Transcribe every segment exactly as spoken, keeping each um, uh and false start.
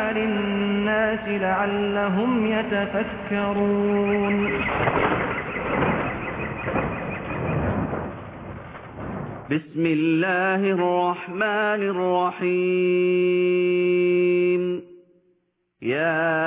للناس لعلهم يتفكرون. بسم الله الرحمن الرحيم. يا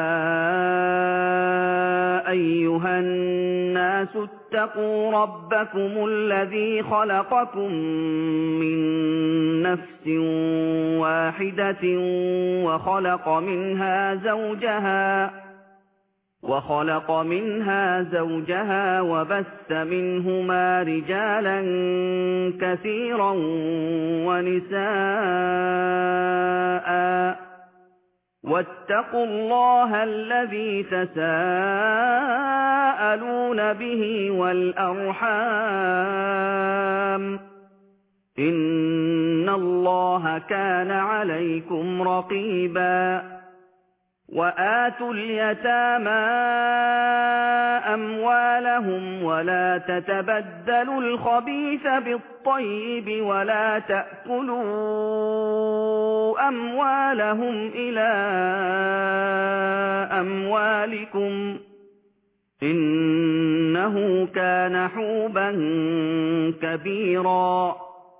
أيها الناس اتقوا ربكم الذي خلقكم من نفس واحدة وخلق منها زوجها وخلق منها زوجها وبث منهما رجالا كثيرا ونساء واتقوا الله الذي تساءلون به والأرحام إن الله كان عليكم رقيبا. وآتوا اليتامى أموالهم ولا تتبدلوا الخبيث بالطيب ولا تأكلوا أموالهم إلى أموالكم إنه كان حوبا كبيرا.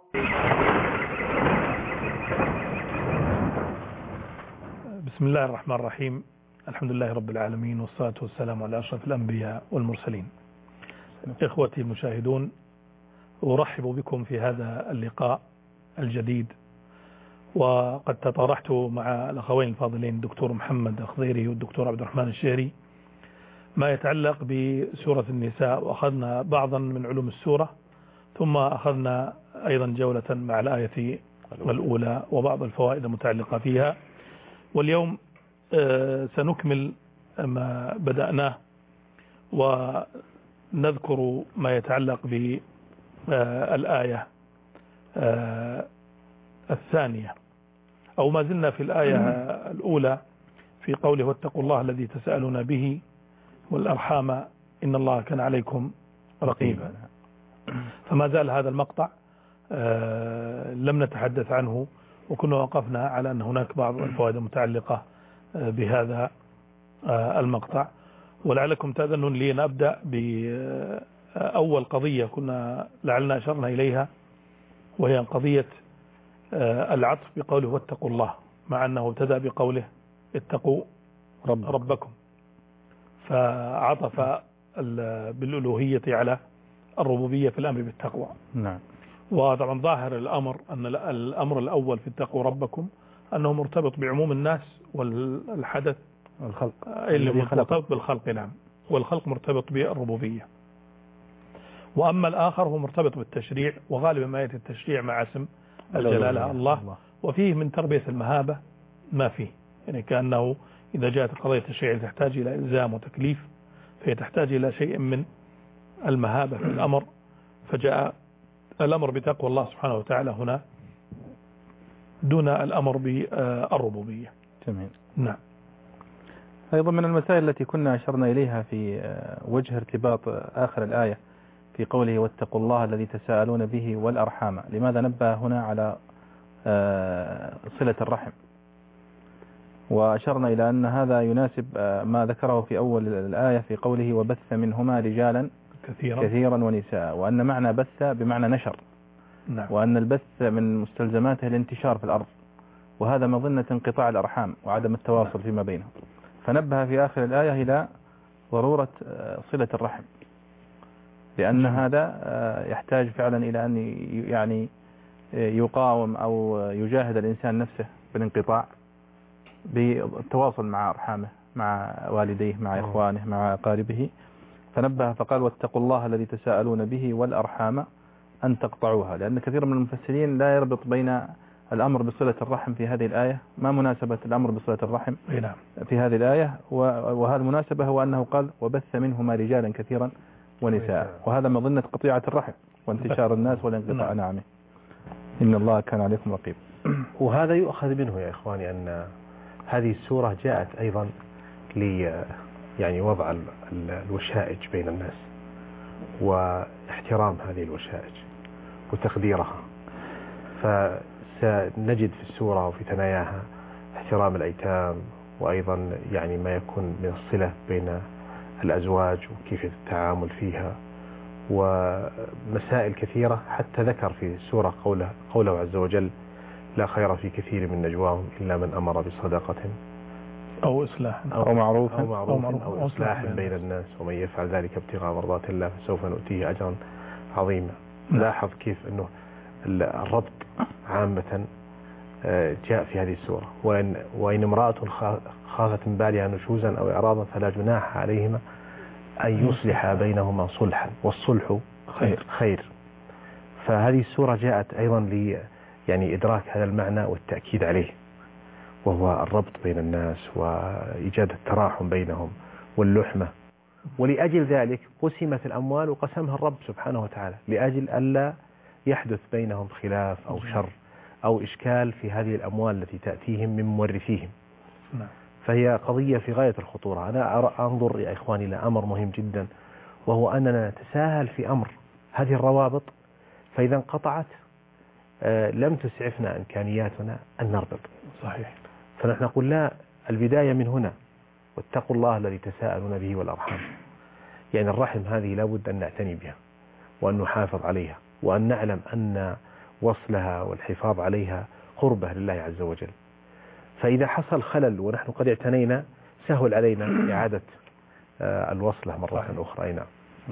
بسم الله الرحمن الرحيم. الحمد لله رب العالمين والصلاة والسلام على أشرف الأنبياء والمرسلين. إخوتي المشاهدون، أرحب بكم في هذا اللقاء الجديد، وقد تطرحت مع الأخوين الفاضلين الدكتور محمد الخضيري والدكتور عبد الرحمن الشهري ما يتعلق بسورة النساء، وأخذنا بعضا من علوم السورة، ثم أخذنا أيضا جولة مع الآية الأولى وبعض الفوائد المتعلقة فيها. واليوم سنكمل ما بدأناه ونذكر ما يتعلق بالآية الثانية، أو ما زلنا في الآية الأولى في قوله واتقوا الله الذي تسألون به والأرحام إن الله كان عليكم رقيبا. فما زال هذا المقطع لم نتحدث عنه، وكنا وقفنا على أن هناك بعض الفوائد المتعلقة بهذا المقطع. ولعلكم تأذنون لي أن أبدأ بأول قضية كنا لعلنا أشرنا إليها، وهي قضية العطف بقوله واتقوا الله، مع أنه ابتدأ بقوله اتقوا رب ربكم، فعطف بالألوهية على الربوبية في الأمر بالتقوى. نعم. وطبعا ظاهر الأمر أن الأمر الأول في اتقوا ربكم أنه مرتبط بعموم الناس والحدث الخلق اللي مرتبط بالخلق. نعم. والخلق مرتبط بالربوبية. وأما الآخر هو مرتبط بالتشريع، وغالبا ما يأتي التشريع مع اسم الجلالة الله, الله، وفيه من تربية المهابة ما فيه، يعني كأنه إذا جاءت قضية التشريع تحتاج إلى إلزام وتكليف، فهي تحتاج إلى شيء من المهابة في الأمر، فجاء الأمر بتقوى الله سبحانه وتعالى هنا دون الأمر بالربوبية. تمام. نعم. أيضا من المسائل التي كنا أشرنا إليها في وجه ارتباط آخر الآية في قوله واتقوا الله الذي تساءلون به والأرحام، لماذا نبه هنا على صلة الرحم؟ وأشرنا إلى أن هذا يناسب ما ذكره في أول الآية في قوله وبث منهما رجالا كثيرا, كثيرا ونساء، وأن معنى بث بمعنى نشر. نعم. وأن البث من مستلزماته الانتشار في الأرض، وهذا مظنة انقطاع الأرحام وعدم التواصل نعم. فيما بينهم. فنبه في آخر الآية إلى ضرورة صلة الرحم، لأن نعم. هذا يحتاج فعلا إلى أن يعني يقاوم أو يجاهد الإنسان نفسه بالانقطاع بالتواصل مع أرحامه، مع والديه، مع إخوانه، مع أقاربه. فنبه فقال واتقوا الله الذي تساءلون به والأرحام أن تقطعوها، لأن كثير من المفسرين لا يربط بين الأمر بصلة الرحم في هذه الآية، ما مناسبة الأمر بصلة الرحم في هذه الآية، وهذا المناسبة هو أنه قال وبث منهما رجالا كثيرا ونساء، وهذا مظنة قطيعة الرحم وانتشار الناس والانقطاع. نعم. إن الله كان عليكم رقيب. وهذا يؤخذ منه يا إخواني أن هذه السورة جاءت أيضا لي يعني وضع الوشائج بين الناس واحترام هذه الوشائج وتقديرها. فسنجد في السورة وفي ثناياها احترام الأيتام، وأيضا يعني ما يكون من الصلة بين الأزواج وكيف التعامل فيها، ومسائل كثيرة. حتى ذكر في سورة قوله, قوله عز وجل: لا خير في كثير من نجواهم إلا من أمر بصدقة أو إصلاح أو, أو معروف أو, معروف أو, أو إصلاح بين الناس، ومن يفعل ذلك ابتغاء مرضات الله فسوف نؤتيه أجرا عظيما. لاحظ كيف أنه الربط عامة جاء في هذه السورة. وإن, وإن امرأة خافت من بالها نشوزا أو إعراضا فلا جناح عليهما أن يصلح بينهما صلحا، والصلح خير, خير. فهذه السورة جاءت أيضا لي يعني إدراك هذا المعنى والتأكيد عليه، وهو الربط بين الناس وإيجاد التراحم بينهم واللحمة. ولأجل ذلك قسمت الأموال وقسمها الرب سبحانه وتعالى، لأجل ألا يحدث بينهم خلاف أو شر أو إشكال في هذه الأموال التي تأتيهم من مورثيهم. فهي قضية في غاية الخطورة. أنا أنظر يا إخواني إلى أمر مهم جدا، وهو أننا نتساهل في أمر هذه الروابط، فإذا انقطعت لم تسعفنا إمكانياتنا أن نربط. صحيح. فنحن نقول لا، البداية من هنا، واتقوا الله الذي تساءلون به والأرحام. يعني الرحم هذه لابد أن نعتني بها وأن نحافظ عليها، وأن نعلم أن وصلها والحفاظ عليها قربة لله عز وجل. فإذا حصل خلل ونحن قد اعتنينا سهل علينا إعادة الوصلة مرة أخرى. أي نعم.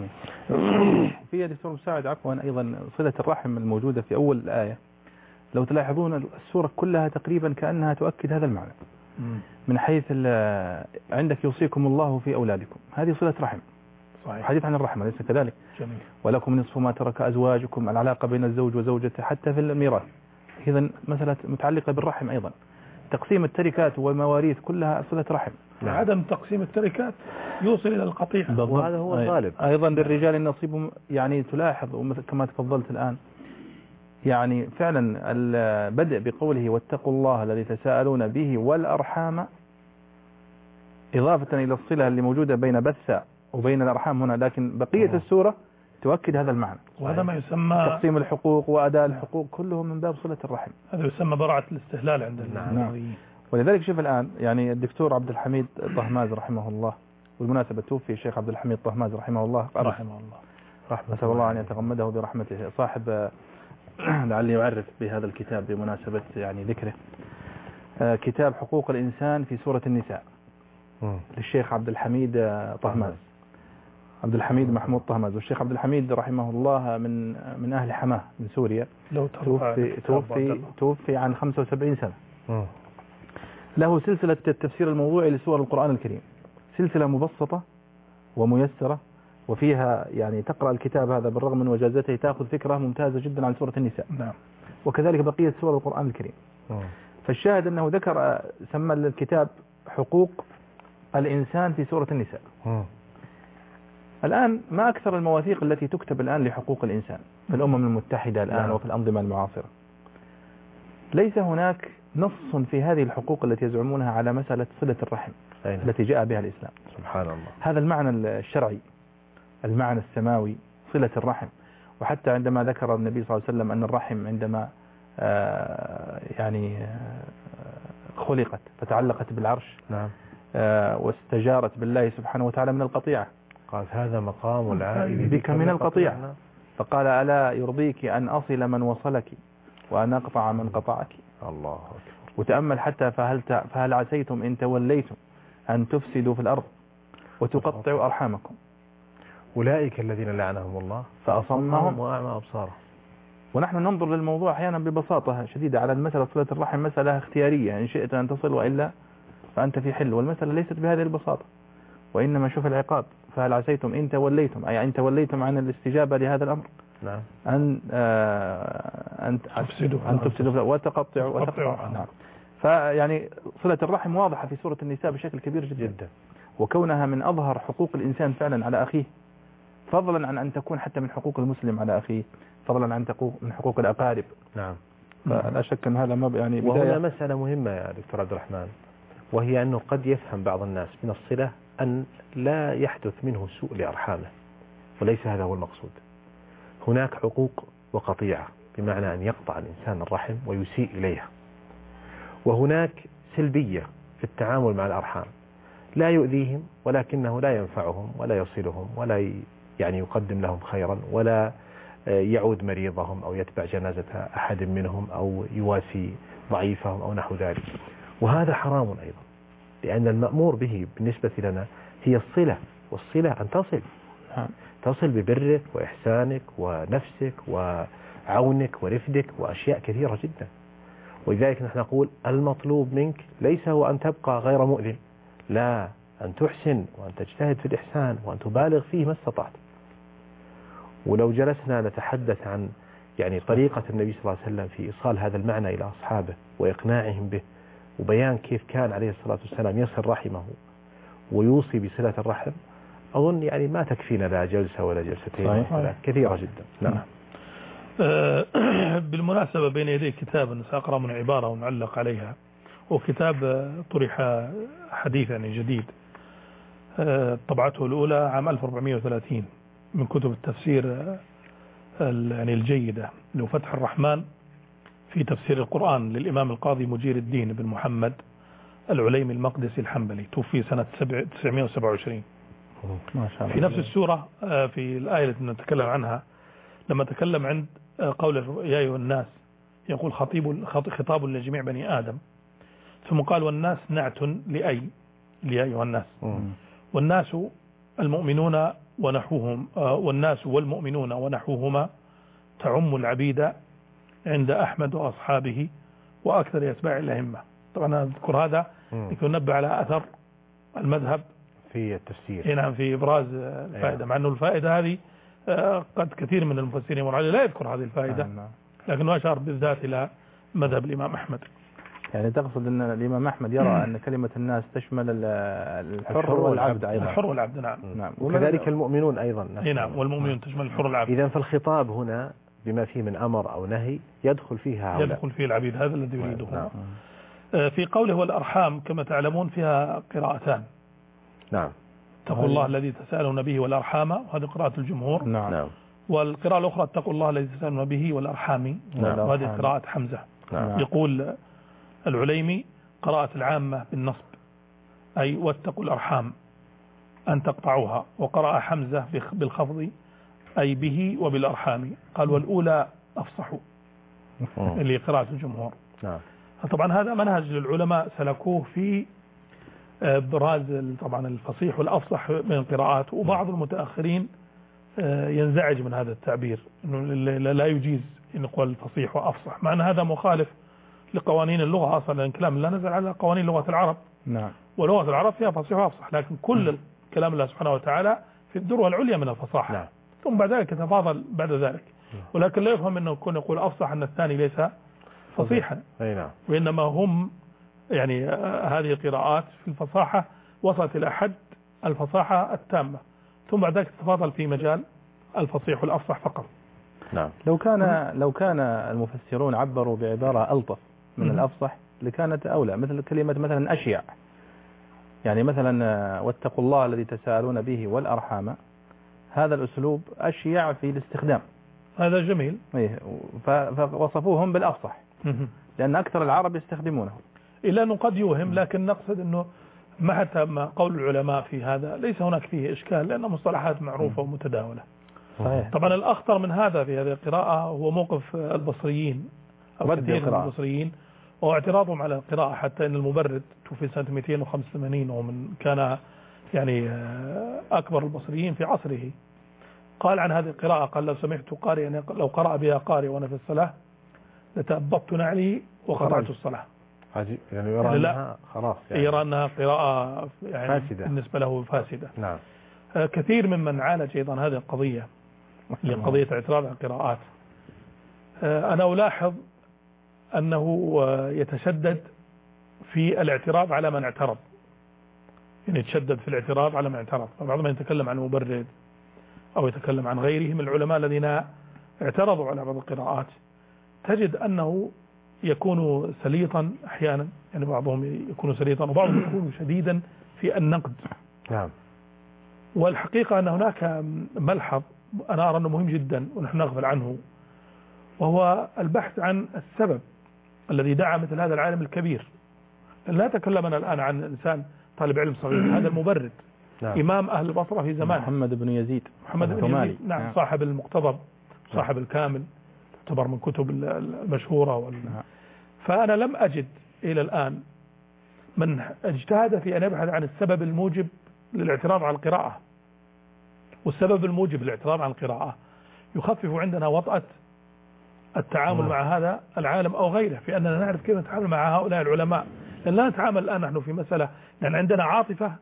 في دكتور مساعد عفوا أيضا صلة الرحم الموجودة في أول الآية، لو تلاحظون السورة كلها تقريبا كأنها تؤكد هذا المعنى، من حيث عندك يوصيكم الله في أولادكم، هذه صلة رحم. صحيح. حديث عن الرحمة ليس كذلك؟ جميل. ولكم نصف ما ترك أزواجكم، العلاقة بين الزوج وزوجته حتى في الميراث، إذا مسألة متعلقة بالرحم أيضا. تقسيم التركات والمواريث كلها صلة رحم. نعم. عدم تقسيم التركات يوصل إلى القطيعة، وهذا هو الغالب. أيضا للرجال النصيب. يعني تلاحظ كما تفضلت الآن، يعني فعلا البدء بقوله واتقوا الله الذي تساءلون به والأرحام، إضافة إلى الصلة اللي موجودة بين بث وبين الأرحام هنا، لكن بقية السورة تؤكد هذا المعنى. وهذا ما يسمى تقسيم الحقوق وأداء الحقوق، كله من باب صلة الرحم. هذا يسمى براعة الاستهلال عند الناس. نعم. ولذلك شوف الآن يعني الدكتور عبد الحميد طهماز رحمه الله، والمناسبة توفي الشيخ عبد الحميد طهماز رحمه الله رحمه الله رحمة نسأل الله أن يتغمده برحمته، صاحب لعلي يعرف بهذا الكتاب بمناسبة يعني ذكره، كتاب حقوق الإنسان في سورة النساء للشيخ عبد الحميد طهماز، عبد الحميد محمود طهماز. والشيخ عبد الحميد رحمه الله من من أهل حماه من سوريا، لو توفي توفي توفي عن خمسة وسبعين سنة. م. له سلسلة التفسير الموضوعي لسور القرآن الكريم، سلسلة مبسطة وميسرة، وفيها يعني تقرأ الكتاب هذا بالرغم من وجازته تأخذ فكرة ممتازة جدا عن سورة النساء. نعم. وكذلك بقية سور القرآن الكريم. م. فالشاهد أنه ذكر سمى الكتاب حقوق الإنسان في سورة النساء. م. الآن ما أكثر المواثيق التي تكتب الآن لحقوق الإنسان في الأمم المتحدة الآن. نعم. وفي الأنظمة المعاصرة ليس هناك نص في هذه الحقوق التي يزعمونها على مسألة صلة الرحم أين. التي جاء بها الإسلام. سبحان الله. هذا المعنى الشرعي، المعنى السماوي، صلة الرحم. وحتى عندما ذكر النبي صلى الله عليه وسلم أن الرحم عندما آه يعني آه خلقت فتعلقت بالعرش. نعم. آه واستجارت بالله سبحانه وتعالى من القطيعة، قال هذا مقام العائد بك من القطيعة، فقال ألا يرضيك أن أصل من وصلك وأن أقطع من قطعك. الله أكبر. وتأمل حتى فهل, فهل عسيتم إن توليتم أن تفسدوا في الأرض وتقطعوا أرحامكم. أولئك الذين لعنهم الله فأصمهم وأعمى أبصارهم. ونحن ننظر للموضوع أحيانا ببساطة شديدة على المسألة صلة الرحم مسألة اختيارية، إن شئت أن تصل وإلا فأنت في حل، والمسألة ليست بهذه البساطة، وإنما شوف العقاب، فهل عسيتم إن توليتم، أي إن توليتم عن الاستجابة لهذا الأمر. نعم. أن آه أن تفسدوا أن تفسدوا وتقطعوا وتقطعوا. نعم. فيعني صلة الرحم واضحة في سورة النساء بشكل كبير جدا, جدا. وكونها من أظهر حقوق الإنسان فعلا على أخيه، فضلا عن أن تكون حتى من حقوق المسلم على أخيه، فضلا عن من حقوق الأقارب. نعم. فلا شك أن هذا ما يعني بداية. وهنا مسألة مهمة يا دكتور عبد الرحمن، وهي أنه قد يفهم بعض الناس من الصلة أن لا يحدث منه سوء لأرحامه، وليس هذا هو المقصود. هناك حقوق وقطيعة، بمعنى أن يقطع الإنسان الرحم ويسيء إليها، وهناك سلبية في التعامل مع الأرحام، لا يؤذيهم ولكنه لا ينفعهم ولا يصلهم ولا يعني يقدم لهم خيرا ولا يعود مريضهم أو يتبع جنازة أحد منهم أو يواسي ضعيفهم أو نحو ذلك. وهذا حرام أيضا، لأن المأمور به بالنسبة لنا هي الصلة، والصلة أن تصل تصل ببرك وإحسانك ونفسك وعونك ورفدك وأشياء كثيرة جدا. ولذلك نحن نقول المطلوب منك ليس هو أن تبقى غير مؤذن، لا، أن تحسن وأن تجتهد في الإحسان وأن تبالغ فيه ما استطعت. ولو جلسنا نتحدث عن يعني طريقة النبي صلى الله عليه وسلم في إيصال هذا المعنى إلى أصحابه وإقناعهم به وبيان كيف كان عليه الصلاة والسلام يصل رحمه ويوصي بصلة الرحم، أظن يعني ما تكفينا لا جلسة ولا جلستين ولا كثيرة جدا. نعم. بالمناسبة بين يدي كتاب سأقرأ من عبارة ونعلق عليها، وكتاب طرح حديث يعني جديد طبعته الأولى عام ألف وأربعمائة وثلاثين من كتب التفسير يعني الجيدة، له فتح الرحمن في تفسير القرآن للإمام القاضي مجير الدين بن محمد العليمي المقدسي الحنبلي، توفي سنة تسعمائة وسبعة وعشرين. ما شاء الله. في نفس السورة في الآية التي نتكلم عنها لما تكلم عند قول يا أيها الناس يقول خطيب خطاب لجميع بني آدم، ثم قال والناس نعت لأي ليا أيها الناس، والناس المؤمنون ونحوهم، والناس والمؤمنون ونحوهما تعم العبيد عند أحمد وأصحابه وأكثر أتباع الأئمة. طبعا أذكر هذا لكي ننبه على أثر المذهب في التفسير، نعم، في إبراز الفائدة، مع أنه الفائدة هذه قد كثير من المفسرين لا يذكر هذه الفائدة، لكنه أشار بالذات إلى مذهب الإمام أحمد. يعني تقصد أن الإمام أحمد يرى أن كلمة الناس تشمل الحر والعبد أيضا. الحر والعبد نعم. نعم. وكذلك المؤمنون أيضا. نعم، والمؤمنون تشمل الحر والعبد. إذن فالخطاب هنا بما فيه من أمر أو نهي يدخل فيها هؤلاء. يدخل فيه العبيد، هذا الذي يريده. نعم. في قوله والأرحام كما تعلمون فيها قراءتان. نعم. اتقوا الله الذي تسألون به والأرحام، وهذه قراءة الجمهور. نعم. والقراءة الأخرى اتقوا الله الذي تسألون به والأرحام، نعم. وهذه قراءة حمزة. نعم. يقول العليمي قراءة العامة بالنصب أي واتقوا الأرحام أن تقطعوها، وقرأ حمزة بالخفض أي به وبالأرحام. قال والأولى أفصح اللي قراءة الجمهور. نعم. طبعا هذا منهج للعلماء سلكوه في براز طبعا الفصيح والأفصح من القراءات، وبعض المتأخرين ينزعج من هذا التعبير إنه لا يجيز أن يقول الفصيح وأفصح، مع أن هذا مخالف لقوانين اللغة أصلا، الكلام لا نزل على قوانين لغة العرب. نعم. ولغة العرب فيها فصيح وأفصح، لكن كل كلام الله سبحانه وتعالى في الذروة العليا من الفصاحة. نعم. ثم بعد ذلك يتفاضل بعد ذلك، ولكن لا يفهم أنه يكون يقول أفصح أن الثاني ليس فصيحا. أي نعم. وإنما هم يعني هذه القراءات في الفصاحة وصلت إلى حد الفصاحة التامة، ثم بعد ذلك تتفاضل في مجال الفصيح والأفصح فقط. نعم. لو كان لو كان المفسرون عبروا بعبارة ألطف من الأفصح لكانت أولى، مثل كلمة مثلا أشيع، يعني مثلا واتقوا الله الذي تساءلون به والأرحام، هذا الأسلوب أشيع في الاستخدام. هذا جميل. فوصفوهم بالأفصح لأن أكثر العرب يستخدمونه. إلا أنه قد يوهم، لكن نقصد أنه ما حتى ما قول العلماء في هذا ليس هناك فيه إشكال، لأن مصطلحات معروفة ومتداولة. صحيح. طبعا الأخطر من هذا في هذه القراءة هو موقف البصريين أو كثير من البصريين واعتراضهم على القراءة، حتى أن المبرد توفي سنة مئتين وخمسة وثمانين ومن كان يعني أكبر البصريين في عصره، قال عن هذه القراءة قال لو سمعت قارئ يعني لو قرأ بها قارئ وأنا في الصلاة لتأبطت نعلي وقطعت الصلاة. عجيب، يعني يرى أنها خلاص يعني يرى أنها قراءة يعني فاسدة بالنسبة له فاسدة. نعم. كثير ممن عالج أيضا هذه القضية هي قضية اعتراض على القراءات. أنا ألاحظ أنه يتشدد في الاعتراض على من اعترض، يعني يتشدد في الاعتراض على من اعترض، فبعضهم يتكلم عن مبرد أو يتكلم عن غيره من العلماء الذين اعترضوا على بعض القراءات، تجد أنه يكون سليطا أحيانا، يعني بعضهم يكون سليطا وبعضهم يكون شديدا في النقد. نعم. والحقيقة أن هناك ملحظ أنا أرى أنه مهم جدا ونحن نغفل عنه، وهو البحث عن السبب الذي دعا مثل هذا العالم الكبير لا تكلمنا الآن عن إنسان طالب علم صغير، هذا المبرد نعم. إمام أهل البصرة في زمان، محمد بن يزيد محمد بن الثمالي. يزيد نعم، صاحب المقتضب، صاحب الكامل، تعتبر من كتب المشهورة وال... فأنا لم أجد إلى الآن من اجتهد في أن يبحث عن السبب الموجب للاعتراض على القراءة، والسبب الموجب للاعتراض على القراءة يخفف عندنا وطأة التعامل مع هذا العالم أو غيره، في أننا نعرف كيف نتعامل مع هؤلاء العلماء. لأن لا نتعامل الآن نحن في مسألة، لأن عندنا عاطفة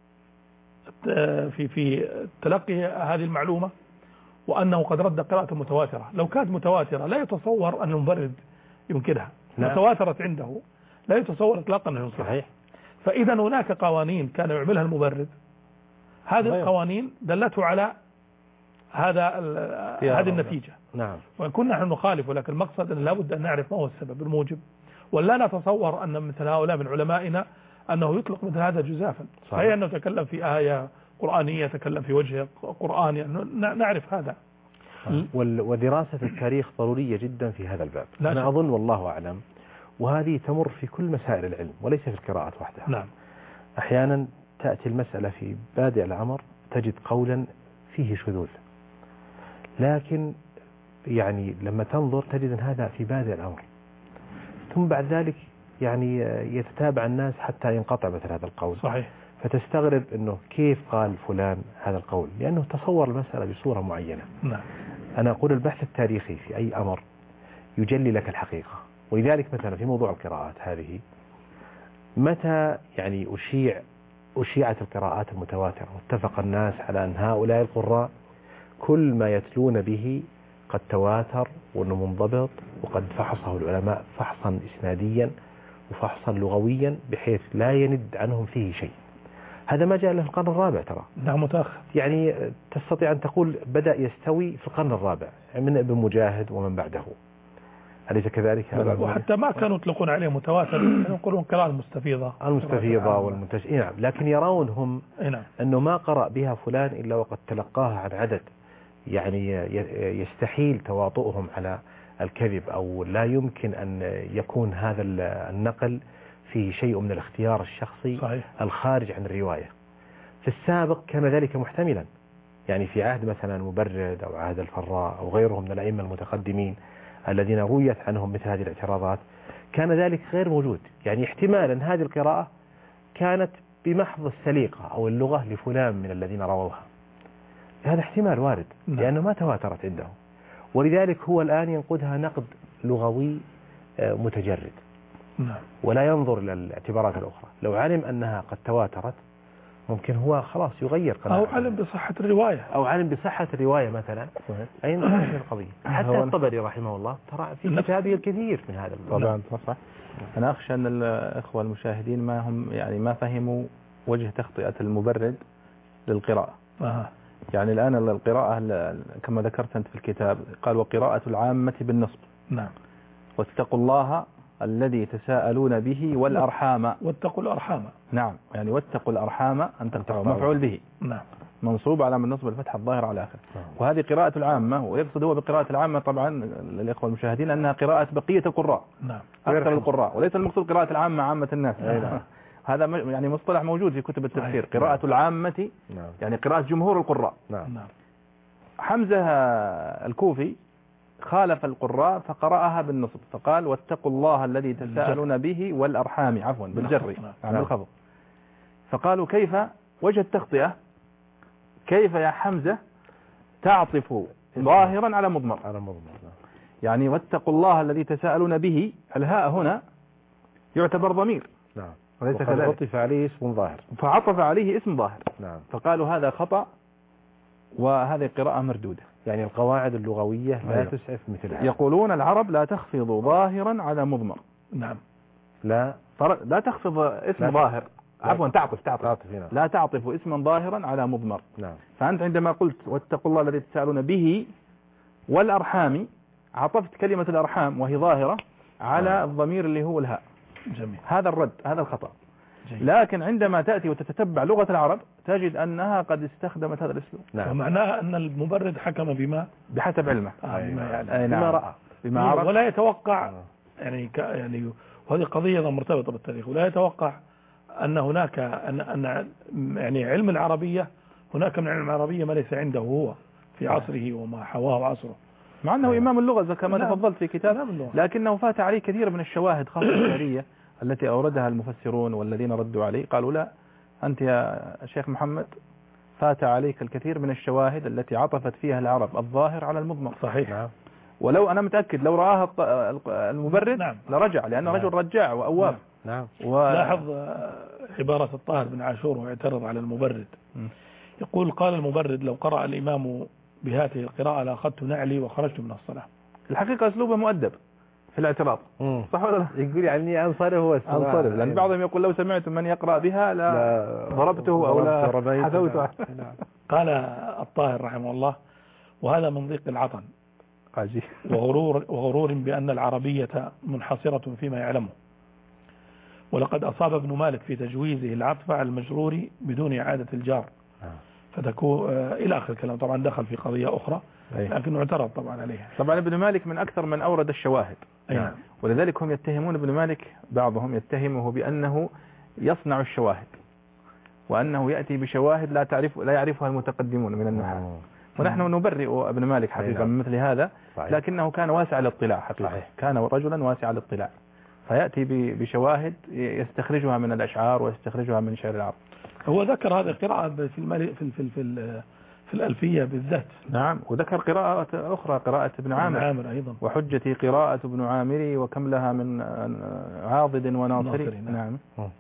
في في تلقي هذه المعلومة، وأنه قد رد قراءة متواترة. لو كانت متواترة لا يتصور أن المبرد ينكرها، نعم. تواترت عنده لا يتصور إطلاقا أنه ينكرها. صحيح. فإذا هناك قوانين كان يعملها المبرد، هذه القوانين دلته على هذا هذه النتيجة. نعم. وإن كنا نحن نخالف، ولكن المقصد أن لابد أن نعرف ما هو السبب الموجب، ولا نتصور أن مثل هؤلاء من علمائنا أنه يطلق مثل هذا جزافا. صحيح أنه تكلم في آية قرآنية، تكلم في وجه قرآني، نعرف هذا. ودراسة التاريخ ضرورية جدا في هذا الباب. أنا أظن والله أعلم، وهذه تمر في كل مسائل العلم وليس في القراءات وحدها. نعم. أحيانا تأتي المسألة في بادئ الأمر تجد قولا فيه شذوذ، لكن يعني لما تنظر تجد أن هذا في بادئ الأمر، ثم بعد ذلك يعني يتتابع الناس حتى ينقطع مثل هذا القول. صحيح. فتستغرب أنه كيف قال فلان هذا القول، لأنه تصور المسألة بصورة معينة. نعم. أنا أقول البحث التاريخي في أي أمر يجلي لك الحقيقة. ولذلك مثلا في موضوع القراءات هذه، متى يعني أشيع أشيعت القراءات المتواترة واتفق الناس على أن هؤلاء القراء كل ما يتلون به قد تواتر وأنه منضبط، وقد فحصه العلماء فحصا إسناديا وفحصا لغويا بحيث لا يند عنهم فيه شيء. هذا ما جاء له في القرن الرابع ترى. نعم متأخر. يعني تستطيع أن تقول بدأ يستوي في القرن الرابع من ابن مجاهد ومن بعده، أليس كذلك؟ وحتى ما كانوا يطلقون عليه متواتر، كانوا يقولون قراءة المستفيضة المستفيضة والمنتشئة. نعم. لكن يرون هم نعم. أنه ما قرأ بها فلان إلا وقد تلقاها عن عدد يعني يستحيل تواطؤهم على الكذب، أو لا يمكن أن يكون هذا النقل فيه شيء من الاختيار الشخصي. صحيح. الخارج عن الرواية. في السابق كان ذلك محتملا، يعني في عهد مثلا مبرد أو عهد الفراء أو غيرهم من الأئمة المتقدمين الذين رويت عنهم مثل هذه الاعتراضات، كان ذلك غير موجود. يعني احتمال أن هذه القراءة كانت بمحض السليقة أو اللغة لفلان من الذين رووها، هذا احتمال وارد. نعم. لأنه ما تواترت عنده، ولذلك هو الآن ينقدها نقد لغوي متجرد. نعم. ولا ينظر إلى الاعتبارات الأخرى. لو علم أنها قد تواترت ممكن هو خلاص يغير قناعته، أو علم بصحة الرواية أو علم بصحة الرواية مثلا. أي نوع القضية. حتى الطبري رحمه الله ترى في كتابه الكثير من هذا طبعا. صح. أنا أخشى أن الأخوة المشاهدين ما هم يعني ما فهموا وجه تخطئة المبرد للقراءة. آه. يعني الآن القراءة كما ذكرت أنت في الكتاب قال وقراءة العامة بالنصب. نعم. واتقوا الله الذي تساءلون به والأرحام. واتقوا الأرحام. نعم. يعني واتقوا الأرحام أن تقطعوا، مفعول به. نعم. منصوب على من نصب الفتحة الظاهرة على آخر. وهذه قراءة العامة، ويقصد هو بقراءة العامة طبعا للإخوة المشاهدين أنها قراءة بقية القراء. نعم. أكثر القراء، وليس المقصود قراءة العامة عامة الناس. نعم. هذا يعني مصطلح موجود في كتب التفسير. قراءة العامة يعني قراءة جمهور القراء. نعم. حمزة الكوفي خالف القراء فقرأها بالنصب، فقال واتقوا الله الذي تساءلون به والأرحام، عفوا بالجر عن الخفض. فقالوا كيف وجه التخطئة، كيف يا حمزة تعطف ظاهرا على مضمر؟ على مضمر. يعني واتقوا الله الذي تساءلون به، الهاء هنا يعتبر ضمير. نعم. وليس كذلك. عطف عليه اسم ظاهر. فعطف عليه اسم ظاهر. نعم. فقالوا هذا خطأ وهذه قراءة مردودة. يعني القواعد اللغوية لا أيوه. تسعف مثل هذا. يقولون العرب لا تخفض ظاهرا على مضمر. نعم. لا لا تخفض اسم لا. ظاهر عفوا تعطف تعطف, تعطف لا تعطف اسما ظاهرا على مضمر. نعم. فأنت عندما قلت واتقوا الله الذي تسألون به والأرحام، عطفت كلمة الأرحام وهي ظاهرة على نعم. الضمير اللي هو الهاء. جميل. هذا الرد، هذا الخطأ. جيد. لكن عندما تأتي وتتتبع لغة العرب تجد أنها قد استخدمت هذا الاسلوب. نعم. ومعناها أن المبرد حكم بما بحسب علمه. آه بما, يعني بما رأى بما عرف، ولا يتوقع يعني ك يعني وهذه قضية مرتبطة بالتاريخ، ولا يتوقع أن هناك أن أن يعني علم العربية هناك من علم العربية ما ليس عنده هو في عصره وما حواه عصره، مع أنه إمام اللغة كما تفضلت في كتاب، لكنه فات عليه كثير من الشواهد خاصة الشعرية التي أوردها المفسرون والذين ردوا عليه قالوا لا أنت يا شيخ محمد فات عليك الكثير من الشواهد التي عطفت فيها العرب الظاهر على المضمر. صحيح. نعم. ولو أنا متأكد لو رآها المبرد نعم. لرجع، لأنه نعم. رجل رجاع وأواب. نعم. و... لاحظ عبارة الطاهر بن عاشور واعترض على المبرد. م. يقول قال المبرد لو قرأ الإمام بهذه القراءة لأخذت نعلي وخرجت من الصلاة. الحقيقة أسلوبه مؤدب في الاعتراض. مم. صح ولا لا؟ يقول يعني أنصرف هو أنصرف، لأن بعضهم يقول لو سمعتم من يقرأ بها لا, لا ضربته أو لا حذوته. قال الطاهر رحمه الله وهذا من ضيق العطن وغرور, وغرور بأن العربية منحصرة فيما يعلمه، ولقد أصاب ابن مالك في تجويزه العطف على المجرور بدون إعادة الجار فتكون إلى آخر الكلام. طبعا دخل في قضية أخرى لكنه اعترض طبعا عليها. طبعا ابن مالك من أكثر من أورد الشواهد. نعم. ولذلك هم يتهمون ابن مالك، بعضهم يتهمه بأنه يصنع الشواهد وأنه يأتي بشواهد لا تعرف لا يعرفها المتقدمون من النحاة، ونحن نبرئ ابن مالك حقيقة من مثل هذا. صحيح. لكنه كان واسع الاطلاع حقيقة. صحيح. كان رجلا واسع الاطلاع، فيأتي بشواهد يستخرجها من الأشعار ويستخرجها من شعر العرب. هو ذكر هذه القراءة في المال في في في في الألفية بالذات. نعم. وذكر قراءة أخرى قراءة ابن عامر. عامر أيضا. وحجتي قراءة ابن عامري وكم لها من عاضد وناصري. نعم.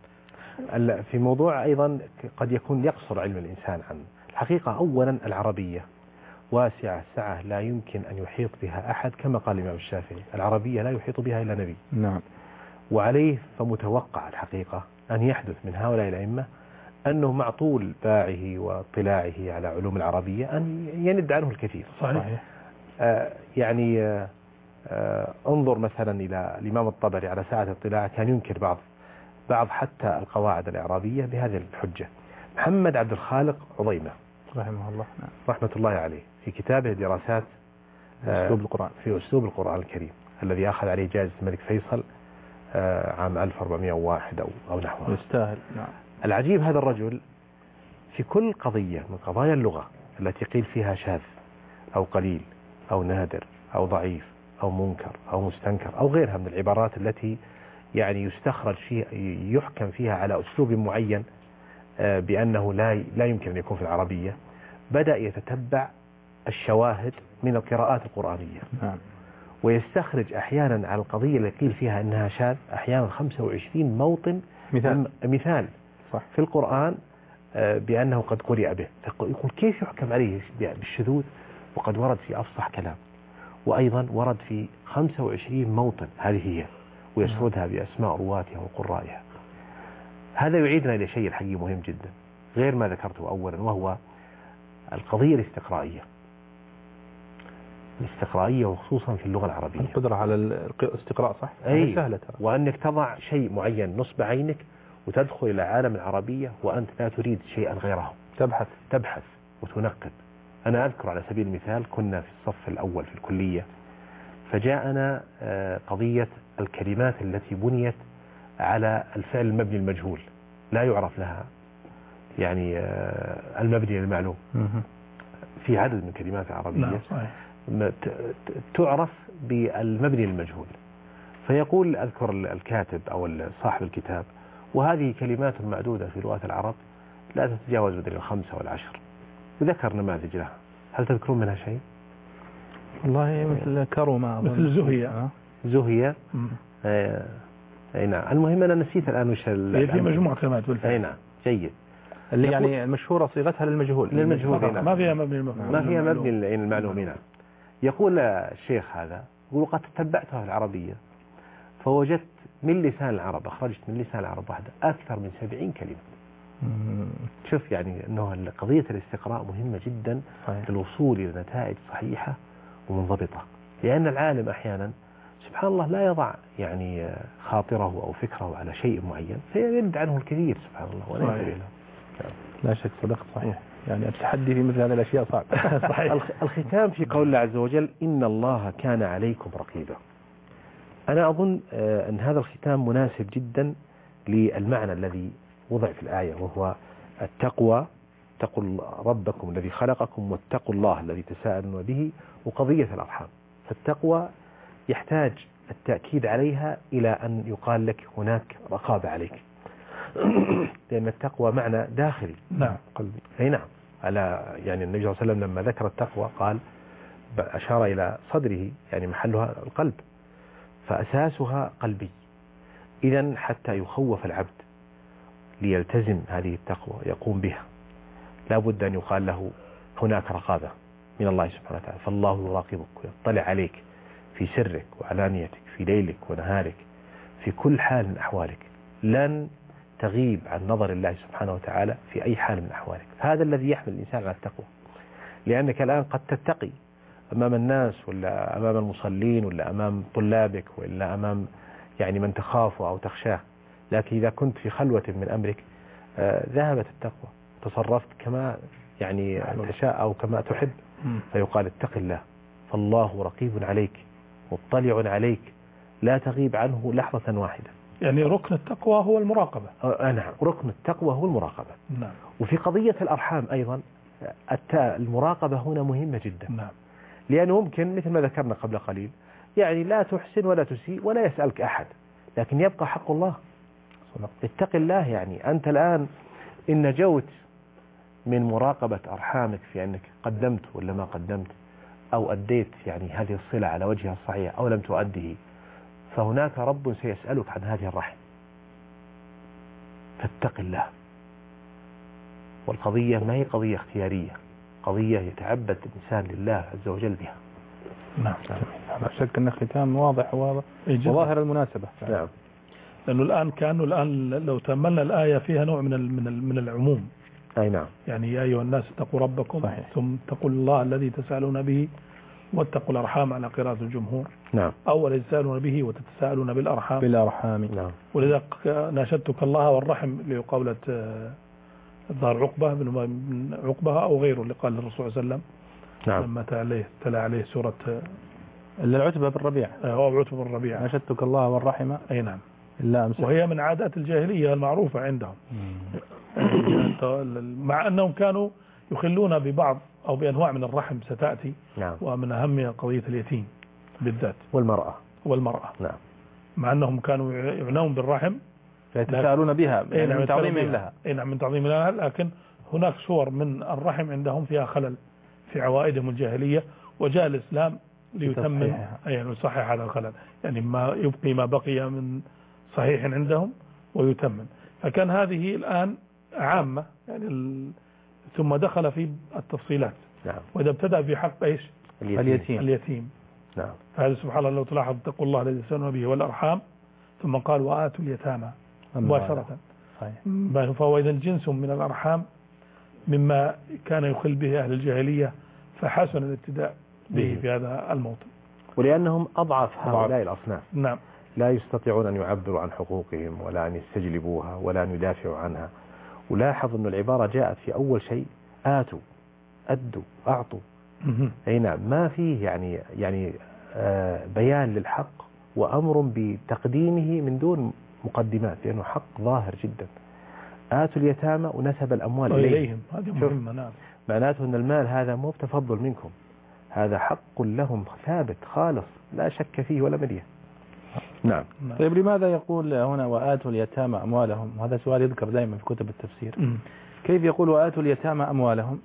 في موضوع أيضا قد يكون يقصر علم الإنسان عن الحقيقة. أولا العربية واسعة سعة لا يمكن أن يحيط بها أحد، كما قال الإمام الشافعي العربية لا يحيط بها إلا نبي. نعم. وعليه فمتوقع الحقيقة أن يحدث من هؤلاء الأئمة أنه مع طول باعه واطلاعه على علوم العربية أن يند عنه الكثير. صحيح. آه يعني آه آه انظر مثلا إلى الإمام الطبري على ساعة اطلاعه كان ينكر بعض بعض حتى القواعد الإعرابية بهذه الحجة. محمد عبد الخالق عظيمة رحمه الله رحمة الله عليه في كتابه دراسات آه أسلوب القرآن في أسلوب القرآن الكريم الذي أخذ عليه جائزة الملك فيصل آه عام ألف وأربعمائة وواحد أو أو نحوه. يستاهل. نعم. العجيب هذا الرجل في كل قضية من قضايا اللغة التي قيل فيها شاذ أو قليل أو نادر أو ضعيف أو منكر أو مستنكر أو غيرها من العبارات التي يعني يستخرج فيها يحكم فيها على أسلوب معين بأنه لا لا يمكن أن يكون في العربية، بدأ يتتبع الشواهد من القراءات القرآنية. نعم. ويستخرج أحيانا على القضية اللي قيل فيها أنها شاذ أحيانا خمسة وعشرين موطن مثال مثال صح. في القرآن بأنه قد قرئ به، يقول كيف يحكم عليه بالشذوذ وقد ورد في أفصح كلام، وأيضا ورد في خمسة وعشرين موطن هذه هي، ويسردها بأسماء رواتها وقرائها. هذا يعيدنا إلى شيء الحقيقي مهم جدا غير ما ذكرته أولا، وهو القضية الاستقرائية الاستقرائية وخصوصا في اللغة العربية، القدرة على الاستقراء. صح. أي سهلة، وأنك تضع شيء معين نصب عينك وتدخل إلى عالم العربية وأنت لا تريد شيئا غيره، تبحث تبحث وتنقب. أنا أذكر على سبيل المثال كنا في الصف الأول في الكلية، فجاءنا قضية الكلمات التي بنيت على الفعل المبني المجهول لا يعرف لها يعني المبني المعلوم. في عدد من كلمات العربية تعرف بالمبني المجهول، فيقول أذكر الكاتب أو صاحب الكتاب وهذه كلمات معدودة في لغات العرب لا تتجاوز بين الخمسة والعشر، وذكر نماذج لها. هل تذكرون منها شيء؟ والله مثل كرمة، مثل زهية. زهية. آه. اي نعم. المهم أنا نسيت الآن وش في مجموعة كلمات بالفعل. اي نعم. جيد. اللي يعني المشهورة صيغتها للمجهول. للمجهول. ما فيها مبني المفعول. ما فيها مبني المعلوم. نعم. يقول الشيخ هذا يقول قد تتبعتها في العربية فوجدت من لسان العرب، أخرجت من لسان العرب واحدة أكثر من سبعين كلمة. شوف يعني أنه قضية الاستقراء مهمة جدا للوصول إلى نتائج صحيحة ومنضبطة، لأن العالم أحيانا سبحان الله لا يضع يعني خاطره أو فكره على شيء معين فيرد عنه الكثير سبحان الله ولا ينتبه له. لا شك صدقت. صحيح. يعني التحدي في مثل هذه الأشياء صعب. صحيح. الختام في قول الله عز وجل إن الله كان عليكم رقيبا. أنا أظن أن هذا الختام مناسب جدا للمعنى الذي وضع في الآية، وهو التقوى، اتقوا ربكم الذي خلقكم واتقوا الله الذي تساءلون به، وقضية الأرحام. فالتقوى يحتاج التأكيد عليها إلى أن يقال لك هناك رقابة عليك، لأن التقوى معنى داخلي. نعم قلبي. أي نعم. على يعني النبي صلى الله عليه وسلم لما ذكر التقوى قال أشار إلى صدره، يعني محلها القلب، فأساسها قلبي. إذن حتى يخوف العبد ليلتزم هذه التقوى يقوم بها، لا بد أن يقال له هناك رقابة من الله سبحانه وتعالى، فالله يراقبك ويطلع عليك في سرك وعلانيتك، في ليلك ونهارك، في كل حال من أحوالك، لن تغيب عن نظر الله سبحانه وتعالى في أي حال من أحوالك. هذا الذي يحمل الإنسان على التقوى، لأنك الآن قد تتقي أمام الناس ولا أمام المصلين ولا أمام طلابك ولا أمام يعني من تخافه أو تخشاه، لكن إذا كنت في خلوة من أمرك آه ذهبت التقوى، تصرفت كما يعني تشاء أو كما تحب، فيقال اتق الله فالله رقيب عليك مطلع عليك لا تغيب عنه لحظة واحدة. يعني ركن التقوى هو المراقبة. آه نعم، ركن التقوى هو المراقبة. نعم. وفي قضية الأرحام أيضا المراقبة هنا مهمة جدا. نعم. لأنه ممكن مثل ما ذكرنا قبل قليل يعني لا تحسن ولا تسيء ولا يسألك أحد، لكن يبقى حق الله. اتق الله، يعني أنت الآن إن نجوت من مراقبة أرحامك في أنك قدمت ولا ما قدمت، أو أديت يعني هذه الصلة على وجهها الصحيح أو لم تؤديه، فهناك رب سيسألك عن هذه الرحم، فاتق الله. والقضية ما هي قضية اختيارية، قضية يتعبد الإنسان لله عز وجل بها. نعم. لا شك أن الختام واضح وظاهر المناسبة. نعم. لأنه الآن كأنه الآن لو تأملنا الآية فيها نوع من من من العموم. أي نعم. يعني يا أيها الناس اتقوا ربكم. صحيح. ثم اتقوا الله الذي تسألون به واتقوا الأرحام على قراءة الجمهور. نعم. أول تسألون به وتتساءلون بالأرحام. بالأرحام. نعم. ولذا ناشدتك الله والرحم لقولة الظاهر عقبة بن عقبة أو غيره اللي قال للرسول صلى الله عليه وسلم. نعم. لما تلا تلا عليه سورة العتبة بالربيع. أو عتبة بالربيع. ناشدتك الله والرحم. أي نعم. إلا أمسك. وهي من عادات الجاهلية المعروفة عندهم. مع أنهم كانوا يخلون ببعض أو بأنواع من الرحم ستأتي. نعم. ومن أهمها قضية اليتيم بالذات. والمرأة. والمرأة. نعم. مع أنهم كانوا يعنون بالرحم. يتساءلون بها من تعظيم لها. أي نعم، من تعظيم لها، لكن هناك صور من الرحم عندهم فيها خلل في عوائدهم الجاهلية، وجاء الإسلام ليتمم أي يصحح هذا الخلل، يعني ما يبقي ما بقي من صحيح عندهم ويتمم. فكان هذه الآن عامة يعني ال... ثم دخل في التفصيلات. نعم. وإذا ابتدأ في حق إيش اليتيم, اليتيم. اليتيم. نعم. فهذا سبحان الله لو تلاحظ اتقوا الله الذي تسألون به والأرحام، ثم قال وآتوا اليتامى مباشرة. فهو إذا جنس من الأرحام مما كان يخل به أهل الجاهلية، فحسن الابتداء به في هذا الموطن. ولأنهم أضعف هؤلاء الأصناف. نعم. لا يستطيعون أن يعبروا عن حقوقهم ولا أن يستجلبوها ولا أن يدافعوا عنها. ولاحظ أن العبارة جاءت في أول شيء آتوا، أدوا، أعطوا. أي نعم، ما فيه يعني يعني آه بيان للحق وأمر بتقديمه من دون مقدمات، لأنه حق ظاهر جدا. آتوا اليتامى ونسب الأموال إليهم، هذه مهمة. نعم. معناته أن المال هذا مو بتفضل منكم، هذا حق لهم ثابت خالص لا شك فيه ولا مرية. نعم. طيب لماذا يقول هنا وآتوا اليتامى أموالهم؟ هذا سؤال يذكر دائما في كتب التفسير. م. كيف يقول وآتوا اليتامى أموالهم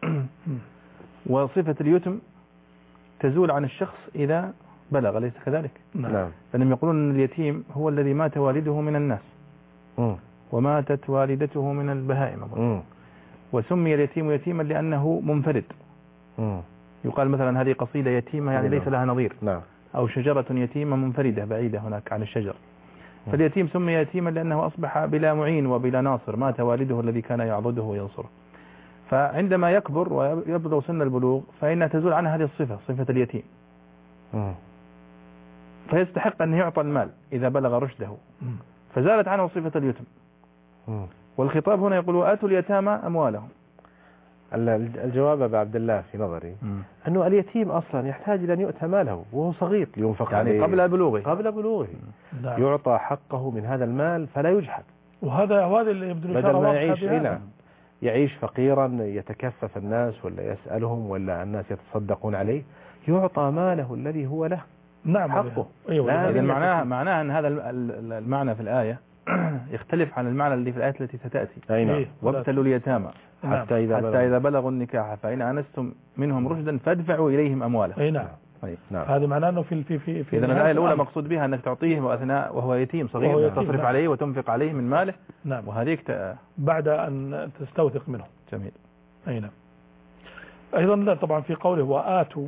وصفة اليتم تزول عن الشخص إذا بلغ، أليس كذلك؟ نعم. فإنهم يقولون أن اليتيم هو الذي مات والده من الناس م. وماتت والدته من البهائم، وسمي اليتيم يتيما لأنه منفرد. م. يقال مثلا هذه قصيدة يتيمة يعني ليس لها نظير. نعم. أو شجرة يتيمة منفردة بعيدة هناك عن الشجر. فاليتيم سمي يتيما لأنه أصبح بلا معين وبلا ناصر، مات والده الذي كان يعضده وينصره. فعندما يكبر ويبلغ سن البلوغ فإنها تزول عنها هذه الصفة، صفة اليتيم. م. فيستحق أن يعطى المال إذا بلغ رشده، فزالت عنه صفة اليتم. م. والخطاب هنا يقول وآتوا اليتامى أموالهم. الجواب أبا عبد الله في نظري مم. أنه اليتيم أصلا يحتاج إلى أن يؤتى ماله وهو صغير لينفق يعني عليه قبل بلوغه قبل بلوغه نعم. يعطى حقه من هذا المال فلا يجحد، وهذا وهذا اللي يبدو بدل ما يعيش هنا يعيش فقيرا يتكفف الناس ولا يسألهم ولا الناس يتصدقون عليه، يعطى ماله الذي هو له نعم حقه. أيوة. إذا معناها معناها أن هذا المعنى في الآية يختلف عن المعنى اللي في الآية التي ستأتي. أي وابتلوا اليتامى حتى إذا حتى بلغوا, إذا بلغوا النكاح فإن آنستم منهم رشدا فادفعوا إليهم أموالهم. أي نعم. نعم. هذا معناه أنه في في في, في إذا الآية الأولى مقصود بها أنك تعطيه وأثناء وهو يتيم صغير وهو يتيم تصرف نعم. عليه وتنفق عليه من ماله. نعم. وهذيك ت... بعد أن تستوثق منه. جميل. أي نعم. أيضا طبعا في قوله وآتوا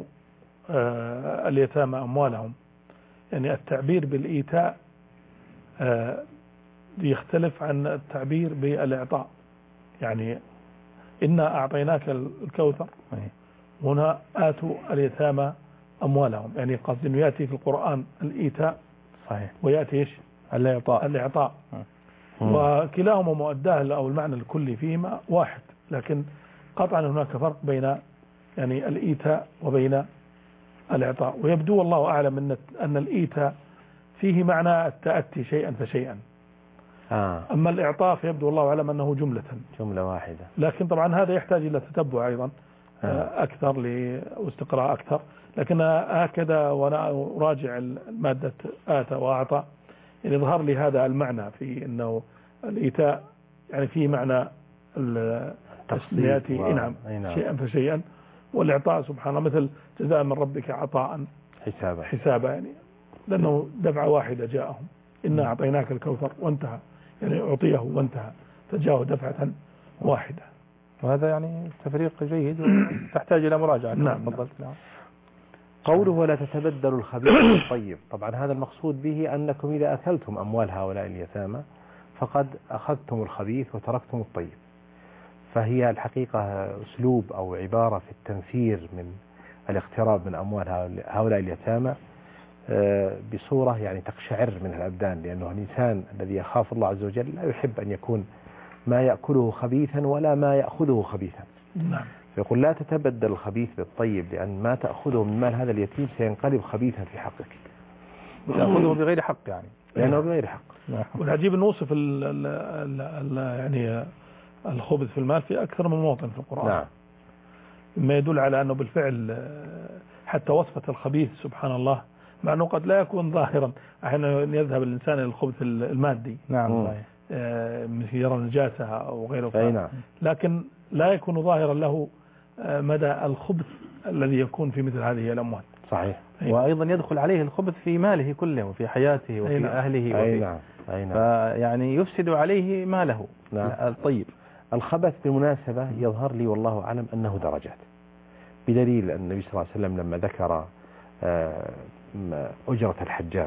آه اليتامى أموالهم، يعني التعبير بالإيتاء آه يختلف عن التعبير بالإعطاء. يعني إنا أعطيناك الكوثر هنا آتوا اليتامى أموالهم، يعني قصد أنه يأتي في القرآن الإيتاء صحيح ويأتي إيش الإعطاء الإعطاء وكلاهما مؤداه أو المعنى الكلي فيهما واحد، لكن قطعا هناك فرق بين يعني الإيتاء وبين الإعطاء. ويبدو والله أعلم أن أن الإيتاء فيه معنى التأتي شيئا فشيئا. آه. أما الإعطاء فيبدو الله أعلم أنه جملة جملة واحدة، لكن طبعا هذا يحتاج إلى تتبع أيضا آه. أكثر واستقراء أكثر، لكن هكذا وأنا أراجع المادة آتى وأعطى يعني ظهر لي هذا المعنى في أنه الإيتاء يعني فيه معنى التقسيم و... نعم شيئا فشيئا، والإعطاء سبحان الله مثل جزاء من ربك عطاء حسابا حسابا، يعني لأنه دفعة واحدة جاءهم إنا أعطيناك الكوثر وانتهى، يعني أعطيه وانتهى فجاءه دفعة واحدة. وهذا يعني تفريق جيد وتحتاج إلى مراجعة. نعم. نعم. قوله ولا تتبدلوا الخبيث بالطيب، طبعا هذا المقصود به أنكم إذا أكلتم أموال هؤلاء اليتامى فقد أخذتم الخبيث وتركتم الطيب، فهي الحقيقة أسلوب أو عبارة في التنفير من الاقتراب من أموال هؤلاء اليتامى بصورة يعني تقشعر منها الأبدان، لأنه الإنسان الذي يخاف الله عز وجل لا يحب أن يكون ما يأكله خبيثا ولا ما يأخذه خبيثا. نعم. فيقول لا تتبدل الخبيث بالطيب، لأن ما تأخذه من مال هذا اليتيم سينقلب خبيثا في حقك، تأخذه بغير حق يعني لأنه بغير حق. والعجيب أن وصف ال ال ال ال يعني الخبث في المال في أكثر من موطن في القرآن. نعم. ما يدل على أنه بالفعل حتى وصفة الخبيث سبحان الله مع أنه قد لا يكون ظاهرا، أحيانا يذهب الإنسان إلى الخبث المادي. نعم. مثل يرى نجاسة أو غيره. نعم. لكن لا يكون ظاهرا له مدى الخبث الذي يكون في مثل هذه الأموال. صحيح. أي. وأيضا يدخل عليه الخبث في ماله كله وفي حياته وفي أي أهله. أي نعم. أي نعم. فيعني يفسد عليه ماله. نعم. الطيب. الخبث بالمناسبة يظهر لي والله أعلم أنه درجات، بدليل أن النبي صلى الله عليه وسلم لما ذكر أجرة الحجام